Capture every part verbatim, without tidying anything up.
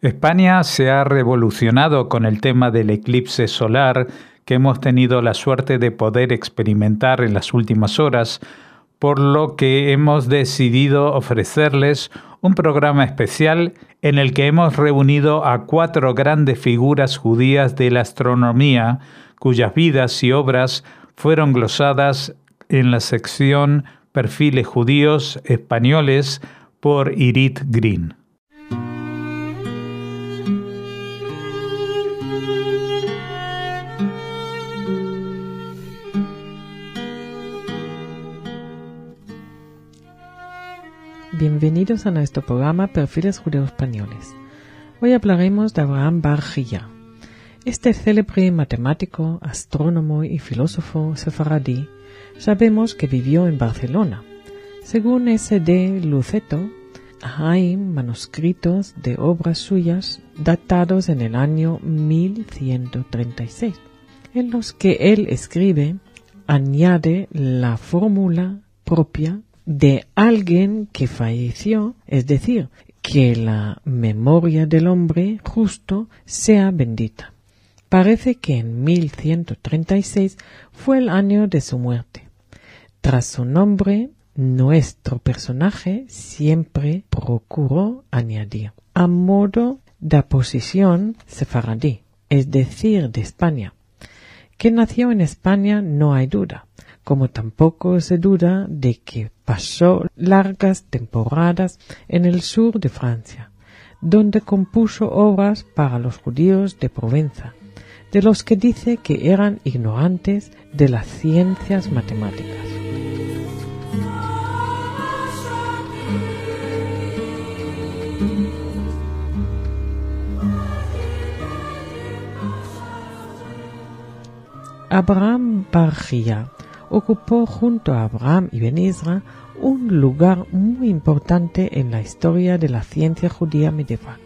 España se ha revolucionado con el tema del eclipse solar que hemos tenido la suerte de poder experimentar en las últimas horas, por lo que hemos decidido ofrecerles un programa especial en el que hemos reunido a cuatro grandes figuras judías de la astronomía, cuyas vidas y obras fueron glosadas en la sección Perfiles Judíos Españoles por Irit Green. Bienvenidos a nuestro programa Perfiles Judíos Españoles. Hoy hablaremos de Abraham bar Hiyya. Este célebre matemático, astrónomo y filósofo sefaradí, sabemos que vivió en Barcelona. Según S D Luceto, hay manuscritos de obras suyas datados en el año mil ciento treinta y seis, en los que él escribe, añade la fórmula propia de alguien que falleció, es decir, que la memoria del hombre justo sea bendita. Parece que en mil ciento treinta y seis fue el año de su muerte. Tras su nombre, nuestro personaje siempre procuró añadir, a modo de posición sefaradí, es decir, de España. Que nació en España no hay duda, como tampoco se duda de que pasó largas temporadas en el sur de Francia, donde compuso obras para los judíos de Provenza, de los que dice que eran ignorantes de las ciencias matemáticas. Abraham bar Hiyya ocupó junto a Abraham ibn Ezra un lugar muy importante en la historia de la ciencia judía medieval.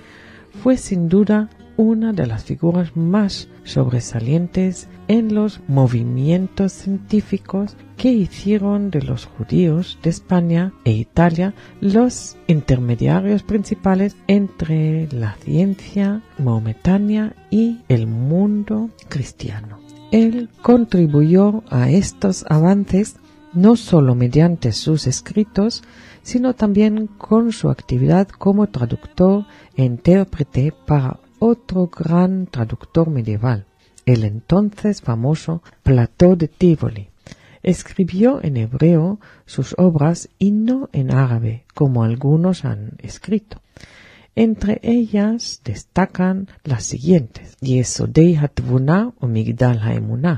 Fue sin duda una de las figuras más sobresalientes en los movimientos científicos que hicieron de los judíos de España e Italia los intermediarios principales entre la ciencia maometana y el mundo cristiano. Él contribuyó a estos avances no solo mediante sus escritos, sino también con su actividad como traductor e intérprete para otro gran traductor medieval, el entonces famoso Platón de Tívoli. Escribió en hebreo sus obras y no en árabe, como algunos han escrito. Entre ellas destacan las siguientes: Yesodei HaTvuna o Migdal HaEmunah,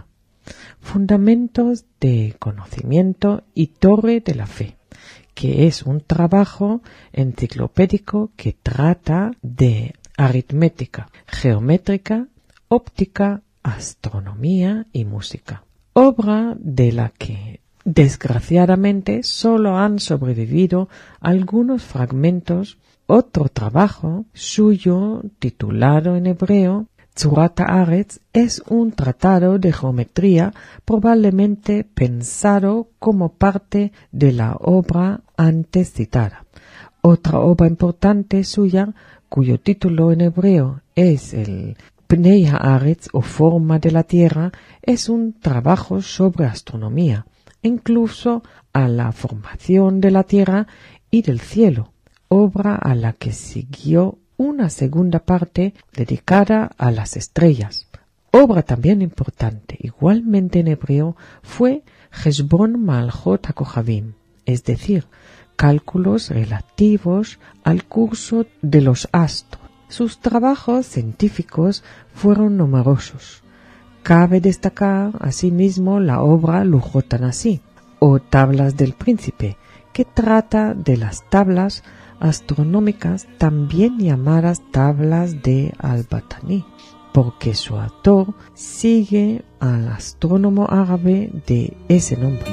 Fundamentos de Conocimiento y Torre de la Fe, que es un trabajo enciclopédico que trata de aritmética, geométrica, óptica, astronomía y música. Obra de la que desgraciadamente solo han sobrevivido algunos fragmentos. Otro trabajo suyo, titulado en hebreo Tzurat Haaretz, es un tratado de geometría probablemente pensado como parte de la obra antes citada. Otra obra importante suya, cuyo título en hebreo es el Pnei Haaretz o Forma de la Tierra, es un trabajo sobre astronomía, incluso a la formación de la Tierra y del cielo, obra a la que siguió una segunda parte dedicada a las estrellas. Obra también importante, igualmente en hebreo, fue Heshbon Malchot HaKochavim, es decir, cálculos relativos al curso de los astros. Sus trabajos científicos fueron numerosos. Cabe destacar asimismo la obra Lujot HaNasi, o Tablas del Príncipe, que trata de las tablas astronómicas también llamadas tablas de Al-Batani, porque su autor sigue al astrónomo árabe de ese nombre.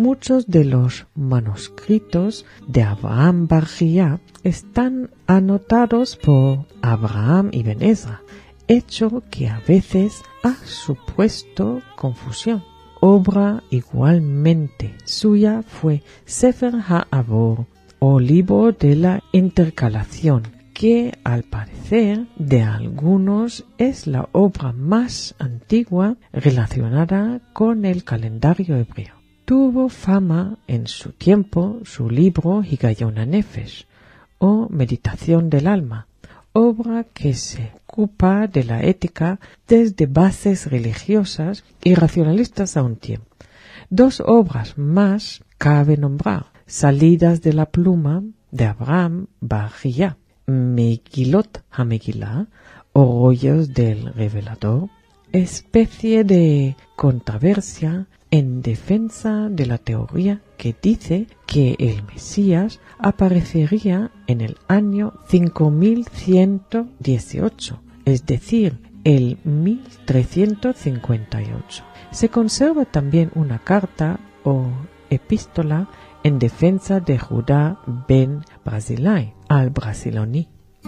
Muchos de los manuscritos de Abraham Bar Hillá están anotados por Abraham Ibn Ezra, hecho que a veces ha supuesto confusión. Obra igualmente suya fue Sefer HaAvor, o libro de la intercalación, que al parecer de algunos es la obra más antigua relacionada con el calendario hebreo. Tuvo fama en su tiempo su libro Higayon HaNefesh, o Meditación del Alma, obra que se ocupa de la ética desde bases religiosas y racionalistas a un tiempo. Dos obras más cabe nombrar, salidas de la pluma de Abraham Bar Hillá: Megilot HaMegilá, o rollos del revelador, especie de controversia en defensa de la teoría que dice que el Mesías aparecería en el año cinco mil ciento dieciocho, es decir, el mil trescientos cincuenta y ocho. Se conserva también una carta o epístola en defensa de Judá ben Barzilai al Brasiloni.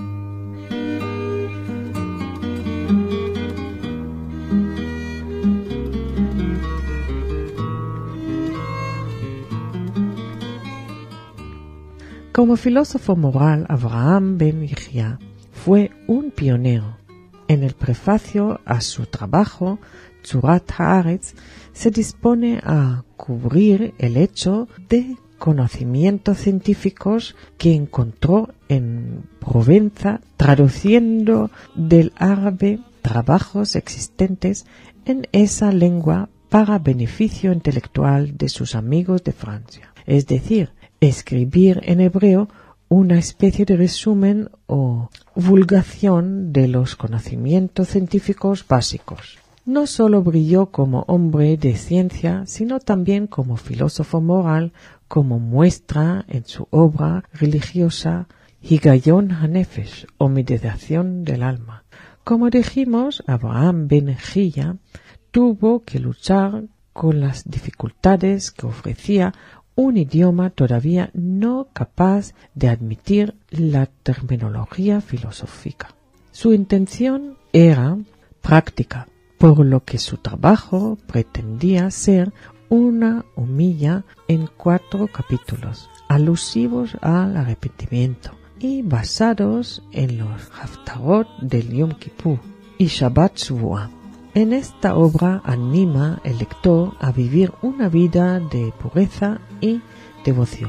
Como filósofo moral, Abraham ben Hillá fue un pionero. En el prefacio a su trabajo, Tzurat Haaretz, se dispone a cubrir el hecho de conocimientos científicos que encontró en Provenza, traduciendo del árabe trabajos existentes en esa lengua para beneficio intelectual de sus amigos de Francia. Es decir, escribir en hebreo una especie de resumen o vulgación de los conocimientos científicos básicos. No solo brilló como hombre de ciencia, sino también como filósofo moral, como muestra en su obra religiosa Higayon HaNefesh, o Meditación del Alma. Como dijimos, Abraham ben Hillá tuvo que luchar con las dificultades que ofrecía un idioma todavía no capaz de admitir la terminología filosófica. Su intención era práctica, por lo que su trabajo pretendía ser una homilía en cuatro capítulos, alusivos al arrepentimiento y basados en los Haftarot del Yom Kippur y Shabbat Shavuot. En esta obra anima el lector a vivir una vida de pureza y devoción.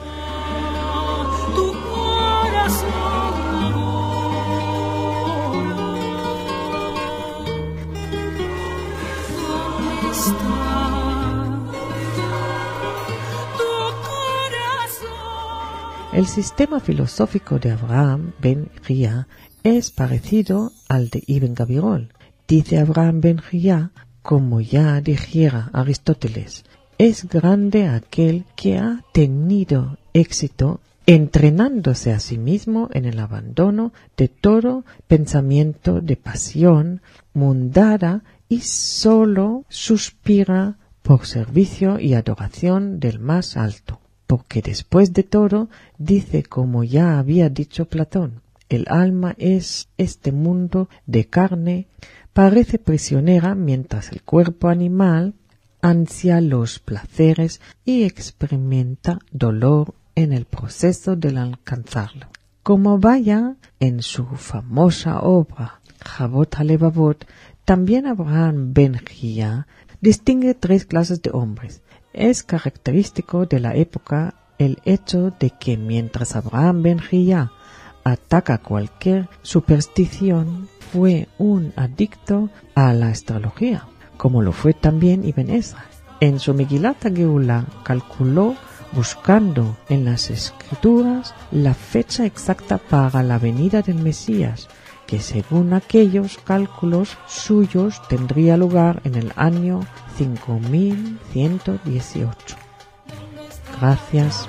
El sistema filosófico de Abraham ben Hillá es parecido al de Ibn Gabirol. Dice Abraham ben Hillá, como ya dijera Aristóteles, es grande aquel que ha tenido éxito entrenándose a sí mismo en el abandono de todo pensamiento de pasión mundana y sólo suspira por servicio y adoración del más alto. Porque después de todo, dice como ya había dicho Platón, el alma es este mundo de carne, parece prisionera mientras el cuerpo animal ansia los placeres y experimenta dolor en el proceso de alcanzarlo. Como vaya en su famosa obra Chavot HaLevavot, también Abraham ben Hillá distingue tres clases de hombres. Es característico de la época el hecho de que mientras Abraham ben Hillá ataca cualquier superstición, fue un adicto a la astrología, como lo fue también Ibn Ezra. En su Megilat HaGeulá calculó, buscando en las escrituras, la fecha exacta para la venida del Mesías, que según aquellos cálculos suyos tendría lugar en el año cinco mil ciento dieciocho. Gracias.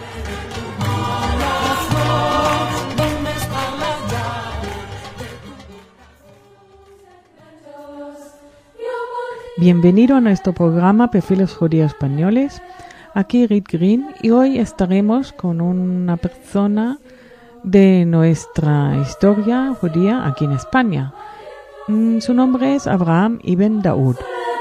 Bienvenido a nuestro programa Perfiles Judíos Españoles. Aquí Rit Green y hoy estaremos con una persona de nuestra historia judía aquí en España. Su nombre es Abraham ibn Daud.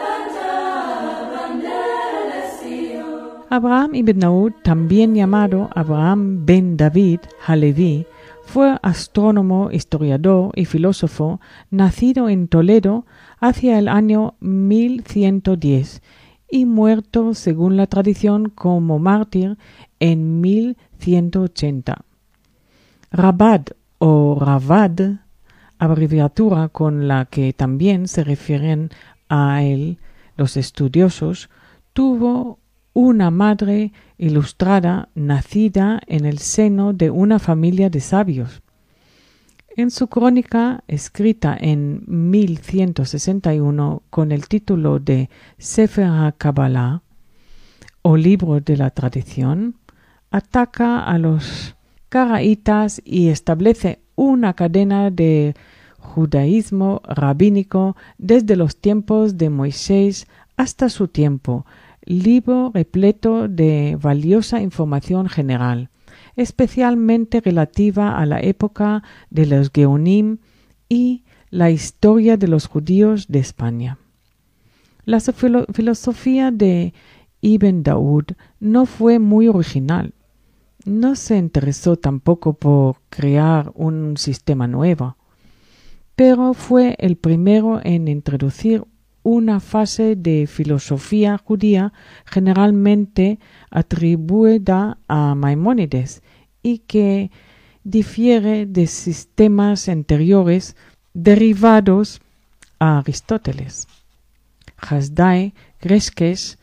Abraham ibn Daud, también llamado Abraham ben David Halevi, fue astrónomo, historiador y filósofo, nacido en Toledo hacia el año mil ciento diez y muerto, según la tradición, como mártir en mil ciento ochenta. Rabad o Ravad, abreviatura con la que también se refieren a él los estudiosos, tuvo una madre ilustrada nacida en el seno de una familia de sabios. En su crónica, escrita en mil ciento sesenta y uno con el título de Sefer HaKabbalah, o libro de la tradición, ataca a los caraítas y establece una cadena de judaísmo rabínico desde los tiempos de Moisés hasta su tiempo, libro repleto de valiosa información general, especialmente relativa a la época de los Geonim y la historia de los judíos de España. La filo- filosofía de Ibn Daud no fue muy original. No se interesó tampoco por crear un sistema nuevo, pero fue el primero en introducir una fase de filosofía judía generalmente atribuida a Maimónides y que difiere de sistemas anteriores derivados a Aristóteles. Hasdai Greskes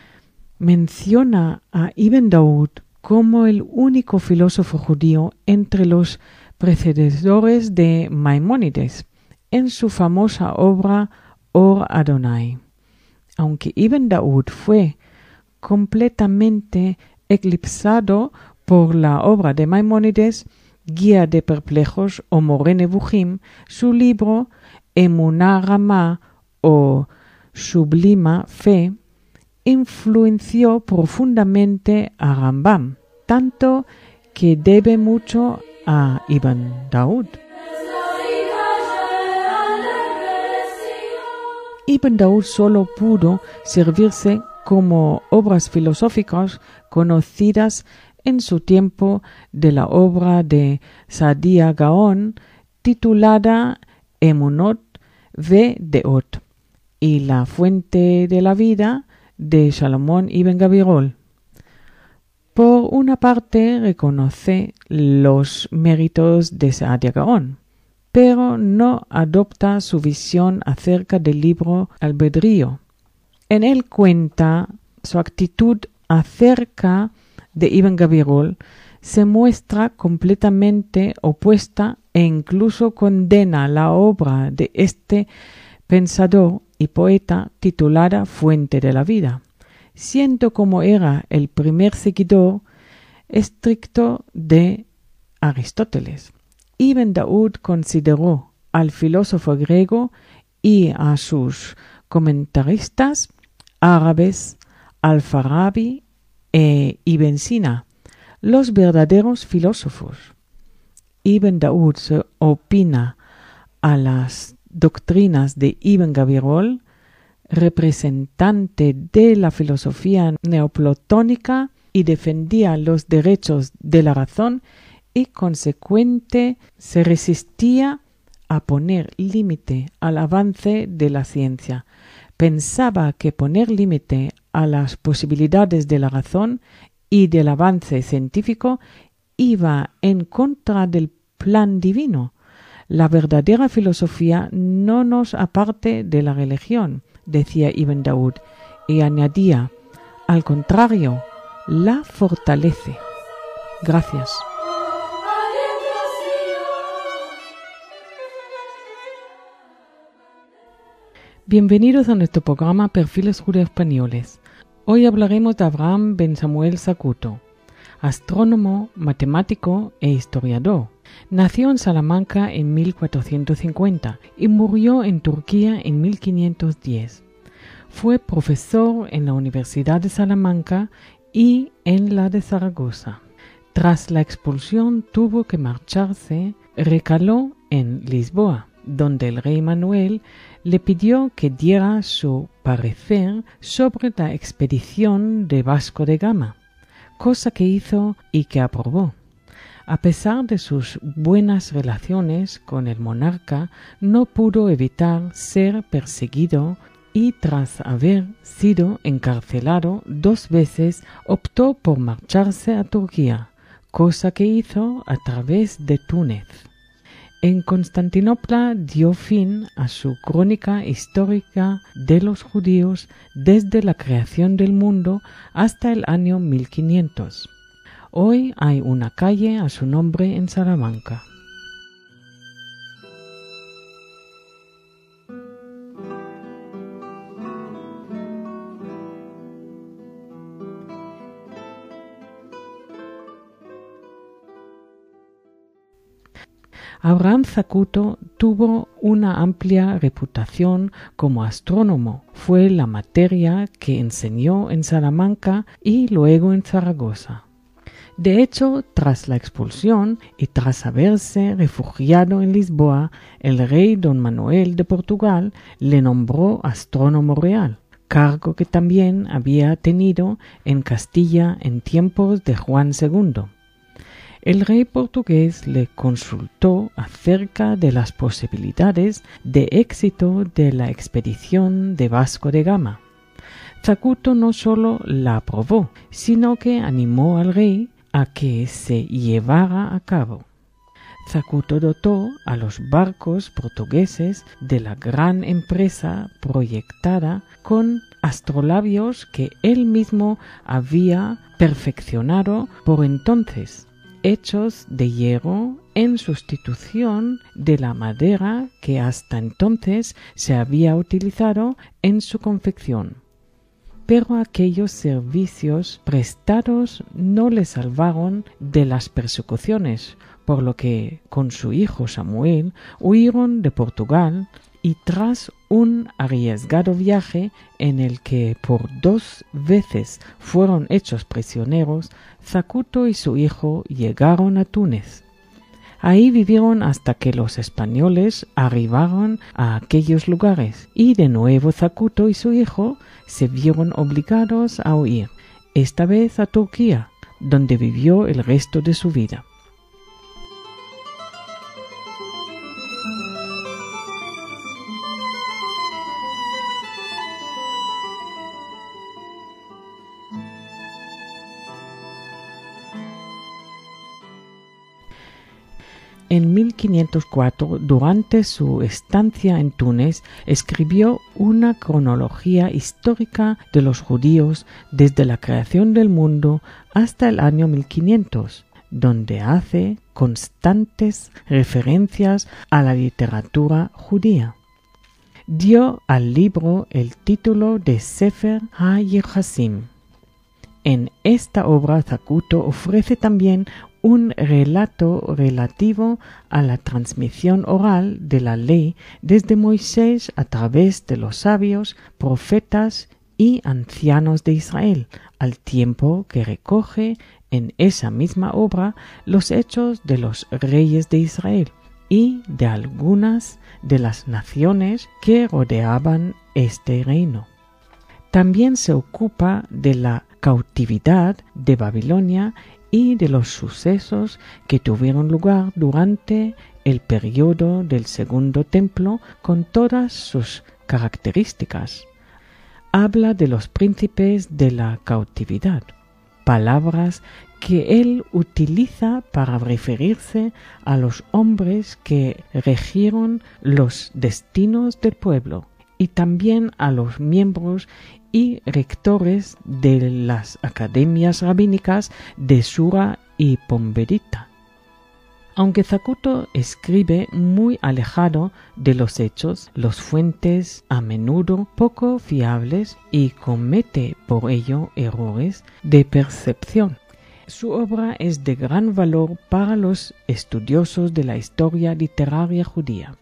menciona a Ibn Daud como el único filósofo judío entre los precededores de Maimónides en su famosa obra Or Adonai. Aunque Ibn Daud fue completamente eclipsado por la obra de Maimónides, Guía de Perplejos o Moreh Nevuchim, su libro Emuná Ramá o Sublima Fe influenció profundamente a Rambam, tanto que debe mucho a Ibn Daud. Ibn Daud solo pudo servirse como obras filosóficas conocidas en su tiempo de la obra de Saadia Gaon titulada Emunot ve Deot y La fuente de la vida de Salomón ibn Gabirol. Por una parte reconoce los méritos de Saadia Gaon, pero no adopta su visión acerca del libre albedrío. En él cuenta su actitud acerca de Ibn Gabirol, se muestra completamente opuesta e incluso condena la obra de este pensador y poeta titulada Fuente de la Vida, siendo como era el primer seguidor estricto de Aristóteles. Ibn Daud consideró al filósofo griego y a sus comentaristas árabes Al-Farabi e Ibn Sina los verdaderos filósofos. Ibn Daud se opina a las doctrinas de Ibn Gabirol, representante de la filosofía neoplatónica, y defendía los derechos de la razón y consecuente se resistía a poner límite al avance de la ciencia. Pensaba que poner límite a las posibilidades de la razón y del avance científico iba en contra del plan divino. La verdadera filosofía no nos aparte de la religión, decía Ibn Daud, y añadía, al contrario, la fortalece. Gracias. Bienvenidos a nuestro programa Perfiles Judíos Españoles. Hoy hablaremos de Abraham ben Samuel Zacuto, astrónomo, matemático e historiador. Nació en Salamanca en mil cuatrocientos cincuenta y murió en Turquía en mil quinientos diez. Fue profesor en la Universidad de Salamanca y en la de Zaragoza. Tras la expulsión tuvo que marcharse, recaló en Lisboa, donde el rey Manuel le pidió que diera su parecer sobre la expedición de Vasco de Gama, cosa que hizo y que aprobó. A pesar de sus buenas relaciones con el monarca, no pudo evitar ser perseguido y tras haber sido encarcelado dos veces optó por marcharse a Turquía, cosa que hizo a través de Túnez. En Constantinopla dio fin a su crónica histórica de los judíos desde la creación del mundo hasta el año mil quinientos. Hoy hay una calle a su nombre en Salamanca. Abraham Zacuto tuvo una amplia reputación como astrónomo. Fue la materia que enseñó en Salamanca y luego en Zaragoza. De hecho, tras la expulsión y tras haberse refugiado en Lisboa, el rey don Manuel de Portugal le nombró astrónomo real, cargo que también había tenido en Castilla en tiempos de Juan segundo. El rey portugués le consultó acerca de las posibilidades de éxito de la expedición de Vasco de Gama. Zacuto no solo la aprobó, sino que animó al rey a que se llevara a cabo. Zacuto dotó a los barcos portugueses de la gran empresa proyectada con astrolabios que él mismo había perfeccionado por entonces, hechos de hierro en sustitución de la madera que hasta entonces se había utilizado en su confección. Pero aquellos servicios prestados no le salvaron de las persecuciones, por lo que con su hijo Samuel huyeron de Portugal y tras un arriesgado viaje en el que por dos veces fueron hechos prisioneros, Zacuto y su hijo llegaron a Túnez. Ahí vivieron hasta que los españoles arribaron a aquellos lugares y de nuevo Zacuto y su hijo se vieron obligados a huir, esta vez a Turquía, donde vivió el resto de su vida. En mil quinientos cuatro, durante su estancia en Túnez, escribió una cronología histórica de los judíos desde la creación del mundo hasta el año mil quinientos, donde hace constantes referencias a la literatura judía. Dio al libro el título de Sefer HaYechasim. En esta obra Zacuto ofrece también un relato relativo a la transmisión oral de la ley desde Moisés a través de los sabios, profetas y ancianos de Israel, al tiempo que recoge en esa misma obra los hechos de los reyes de Israel y de algunas de las naciones que rodeaban este reino. También se ocupa de la cautividad de Babilonia y de los sucesos que tuvieron lugar durante el periodo del Segundo Templo con todas sus características. Habla de los príncipes de la cautividad, palabras que él utiliza para referirse a los hombres que regieron los destinos del pueblo y también a los miembros y rectores de las academias rabínicas de Sura y Pomberita. Aunque Zacuto escribe muy alejado de los hechos, los fuentes a menudo poco fiables y comete por ello errores de percepción. Su obra es de gran valor para los estudiosos de la historia literaria judía.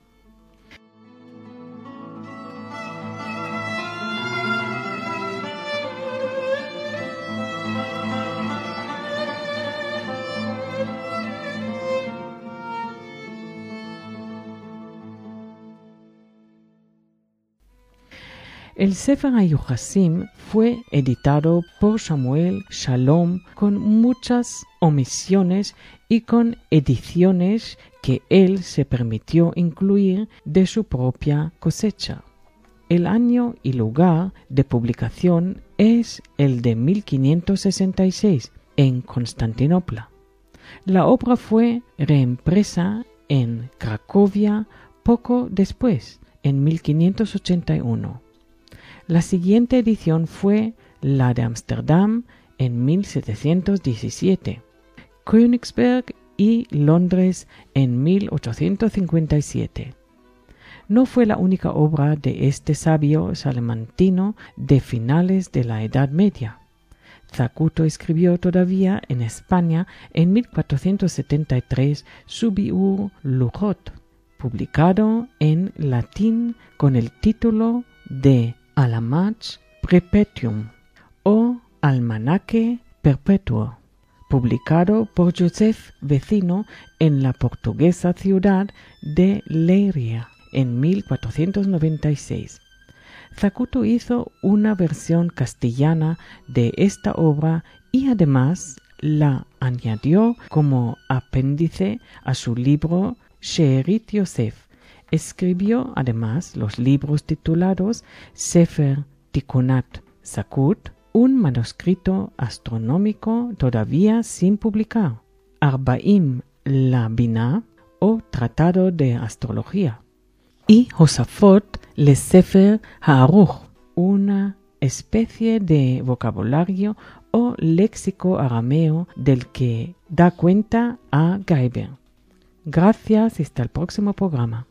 El Sefer HaYuchasim fue editado por Samuel Shalom con muchas omisiones y con ediciones que él se permitió incluir de su propia cosecha. El año y lugar de publicación es el de mil quinientos sesenta y seis en Constantinopla. La obra fue reimpresa en Cracovia poco después, en mil quinientos ochenta y uno. La siguiente edición fue la de Ámsterdam en mil setecientos diecisiete, Königsberg y Londres en mil ochocientos cincuenta y siete. No fue la única obra de este sabio salmantino de finales de la Edad Media. Zacuto escribió todavía en España en mil cuatrocientos setenta y tres su Biur Luchot, publicado en latín con el título de Alamach Perpetuum o Almanaque Perpetuo, publicado por Joseph Vecino en la portuguesa ciudad de Leiria en mil cuatrocientos noventa y seis. Zacuto hizo una versión castellana de esta obra y además la añadió como apéndice a su libro She'erit Yosef. Escribió además los libros titulados Sefer Tikunat Zakut, un manuscrito astronómico todavía sin publicar, Arbaim la Binah o Tratado de Astrología, y Josafot le Sefer Ha'aruch, una especie de vocabulario o léxico arameo del que da cuenta a Geiber. Gracias y hasta el próximo programa.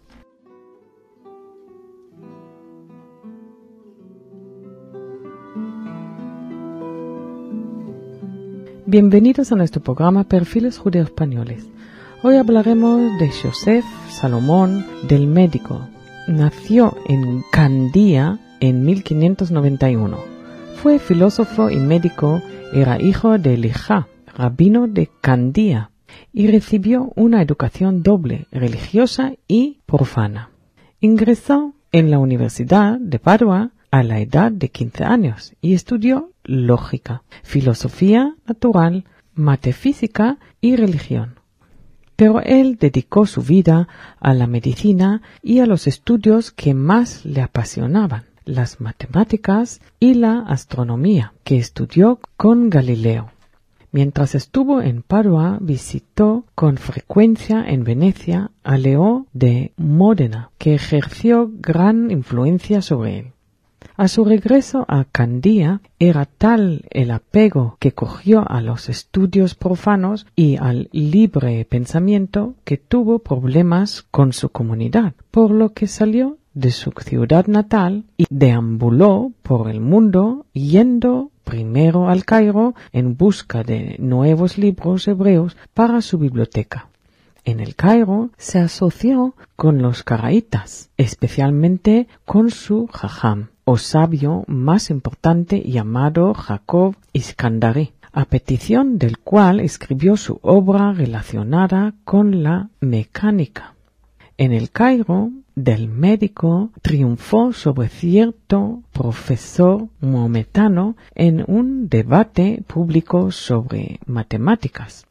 Bienvenidos a nuestro programa Perfiles Judeo Españoles. Hoy hablaremos de Joseph Salomón del Médico. Nació en Candía en mil quinientos noventa y uno. Fue filósofo y médico, era hijo de Elijá, rabino de Candía, y recibió una educación doble, religiosa y profana. Ingresó en la Universidad de Padua a la edad de quince años y estudió lógica, filosofía natural, metafísica y religión. Pero él dedicó su vida a la medicina y a los estudios que más le apasionaban, las matemáticas y la astronomía, que estudió con Galileo. Mientras estuvo en Padua, visitó con frecuencia en Venecia a Leo de Módena, que ejerció gran influencia sobre él. A su regreso a Candía, era tal el apego que cogió a los estudios profanos y al libre pensamiento que tuvo problemas con su comunidad, por lo que salió de su ciudad natal y deambuló por el mundo yendo primero al Cairo en busca de nuevos libros hebreos para su biblioteca. En el Cairo se asoció con los caraítas, especialmente con su jajam, o sabio más importante llamado Jacob Iskandari, a petición del cual escribió su obra relacionada con la mecánica. En el Cairo, del Médico triunfó sobre cierto profesor maometano en un debate público sobre matemáticas.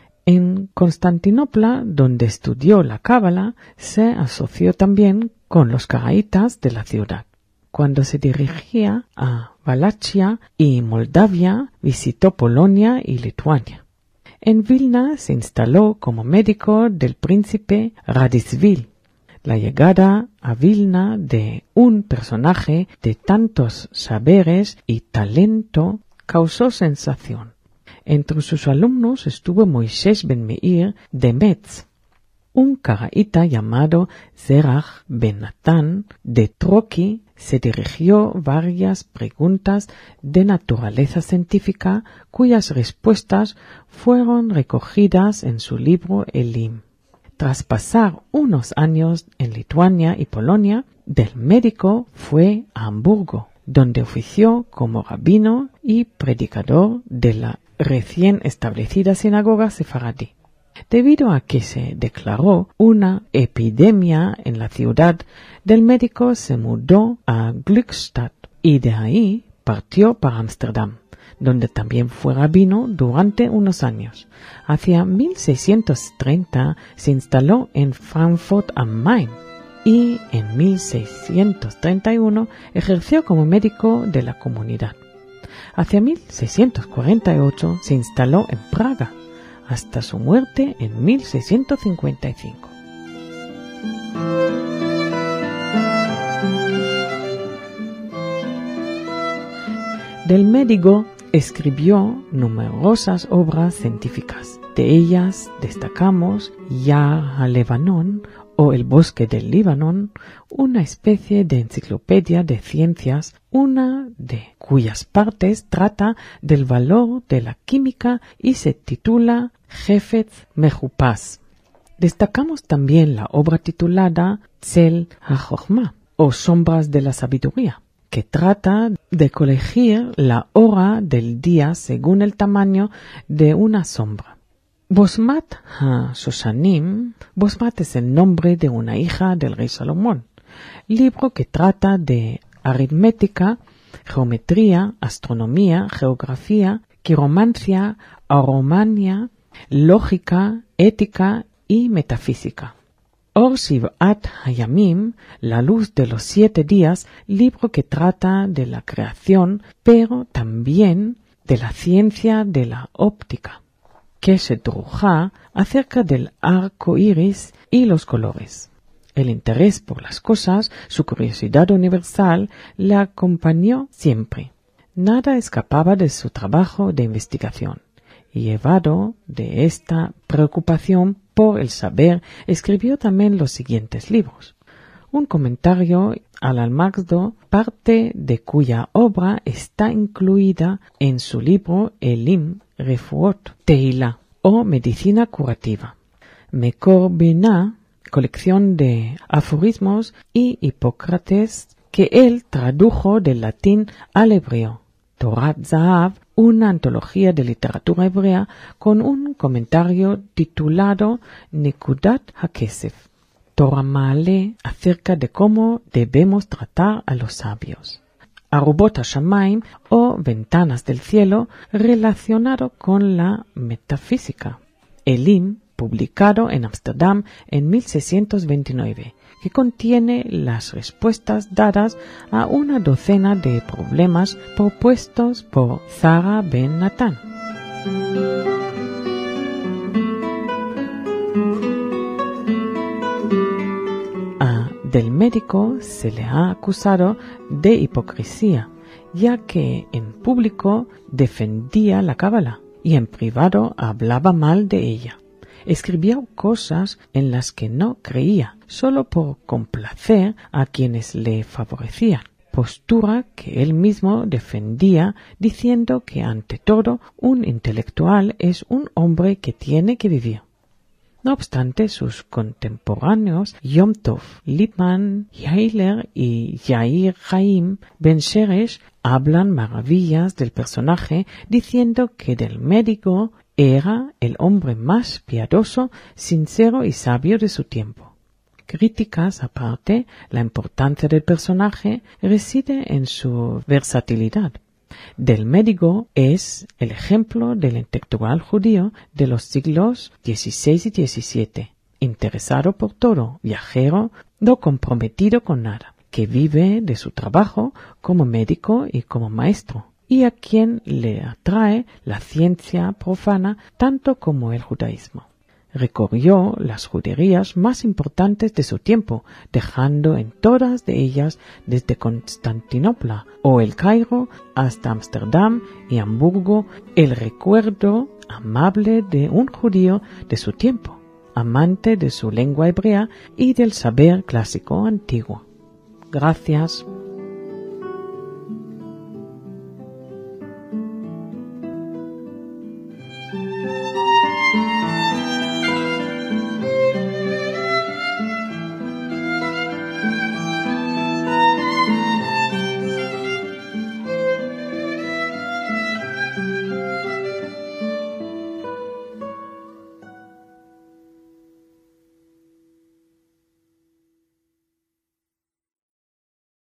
En Constantinopla, donde estudió la cábala, se asoció también con los caraítas de la ciudad. Cuando se dirigía a Valachia y Moldavia, visitó Polonia y Lituania. En Vilna se instaló como médico del príncipe Radisvil. La llegada a Vilna de un personaje de tantos saberes y talento causó sensación. Entre sus alumnos estuvo Moisés ben Meir de Metz. Un caraíta llamado Zerach ben Natán de Troki se dirigió varias preguntas de naturaleza científica cuyas respuestas fueron recogidas en su libro Elim. Tras pasar unos años en Lituania y Polonia, del Médico fue a Hamburgo, donde ofició como rabino y predicador de la recién establecida sinagoga sefaradí. Debido a que se declaró una epidemia en la ciudad, del Médico se mudó a Glückstadt, y de ahí partió para Ámsterdam, donde también fue rabino durante unos años. Hacia mil seiscientos treinta se instaló en Frankfurt am Main y en mil seiscientos treinta y uno ejerció como médico de la comunidad. Hacia mil seiscientos cuarenta y ocho se instaló en Praga, hasta su muerte en mil seiscientos cincuenta y cinco. Del médico escribió numerosas obras científicas. De ellas destacamos Ya HaLevanon o El bosque del Líbano, una especie de enciclopedia de ciencias, una de cuyas partes trata del valor de la química y se titula Jefetz Mejupaz. Destacamos también la obra titulada Tzel HaChochma o Sombras de la Sabiduría, que trata de colegir la hora del día según el tamaño de una sombra. Bosmat HaShoshanim, Bosmat es el nombre de una hija del rey Salomón, libro que trata de aritmética, geometría, astronomía, geografía, quiromancia, aromania, lógica, ética y metafísica. Or Shivat Hayamim, la luz de los siete días, libro que trata de la creación, pero también de la ciencia de la óptica. Keshet Ruja, acerca del arco iris y los colores. El interés por las cosas, su curiosidad universal, le acompañó siempre. Nada escapaba de su trabajo de investigación. Y llevado de esta preocupación por el saber, escribió también los siguientes libros. Un comentario al Almagdo, parte de cuya obra está incluida en su libro Elim Refuot Teila o Medicina Curativa. Mekor Binah, colección de aforismos y Hipócrates que él tradujo del latín al hebreo. Torat Zahav, una antología de literatura hebrea con un comentario titulado Nekudat HaKesef. Torah Ma'ale, acerca de cómo debemos tratar a los sabios. Arubot HaShamayim o Ventanas del Cielo, relacionado con la metafísica. Elim, publicado en Ámsterdam en mil seiscientos veintinueve, que contiene las respuestas dadas a una docena de problemas propuestos por Zara Ben Natán. A del médico se le ha acusado de hipocresía, ya que en público defendía la cábala y en privado hablaba mal de ella. Escribía cosas en las que no creía, solo por complacer a quienes le favorecían, postura que él mismo defendía diciendo que ante todo un intelectual es un hombre que tiene que vivir. No obstante, sus contemporáneos Yom Tov Lipman, Yair y Yair Chaim Ben Sheresh hablan maravillas del personaje diciendo que del médico era el hombre más piadoso, sincero y sabio de su tiempo. Críticas aparte, la importancia del personaje reside en su versatilidad. Del médico es el ejemplo del intelectual judío de los siglos dieciséis y diecisiete, interesado por todo, viajero, no comprometido con nada, que vive de su trabajo como médico y como maestro, y a quien le atrae la ciencia profana tanto como el judaísmo. Recorrió las juderías más importantes de su tiempo, dejando en todas de ellas, desde Constantinopla o el Cairo hasta Ámsterdam y Hamburgo, el recuerdo amable de un judío de su tiempo, amante de su lengua hebrea y del saber clásico antiguo. Gracias.